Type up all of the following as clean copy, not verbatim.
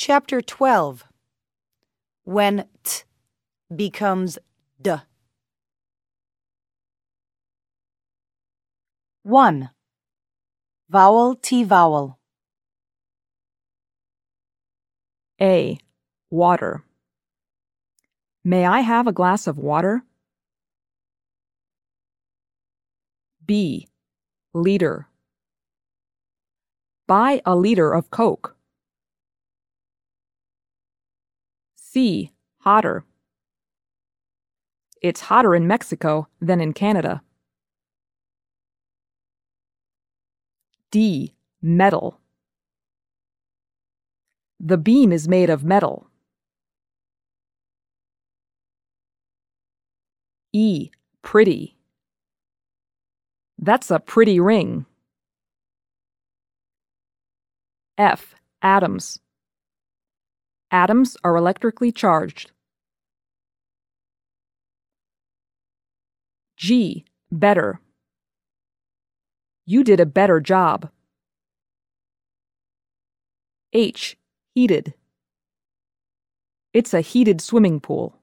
Chapter 12. When t becomes d. 1. Vowel T vowel. A. Water. May I have a glass of water? B. Liter. Buy a liter of Coke. C. Hotter. It's hotter in Mexico than in Canada. D. Metal. The beam is made of metal. E. Pretty. That's a pretty ring. F. Atoms. Atoms are electrically charged. G. Better. You did a better job. H. Heated. It's a heated swimming pool.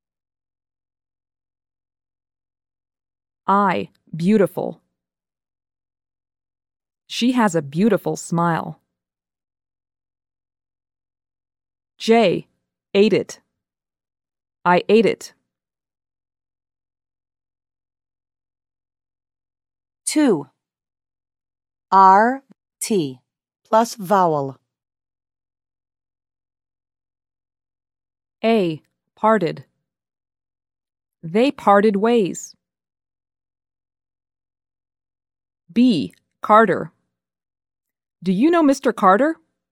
I. Beautiful. She has a beautiful smile. J. Ate it. I ate it. 2. R T plus vowel. A. Parted. They parted ways. B. Carter. Do you know Mr. Carter?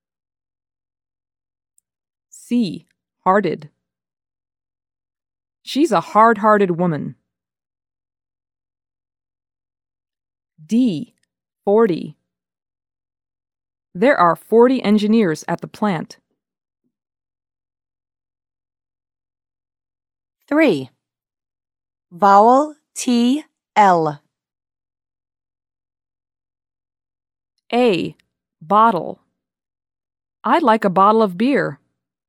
C. Hearted. She's a hard-hearted woman. D. 40. There are 40 engineers at the plant. 3. Vowel T L. A. Bottle. I'd like a bottle of beer.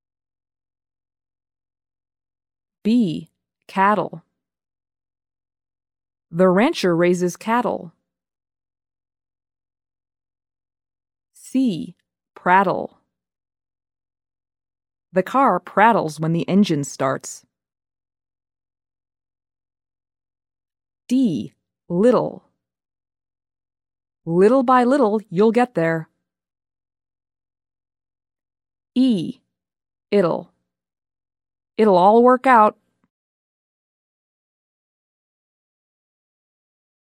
B. Cattle. The rancher raises cattle. C. Prattle. The car prattles when the engine starts. D. Little. Little by little, you'll get there. E. It'll all work out.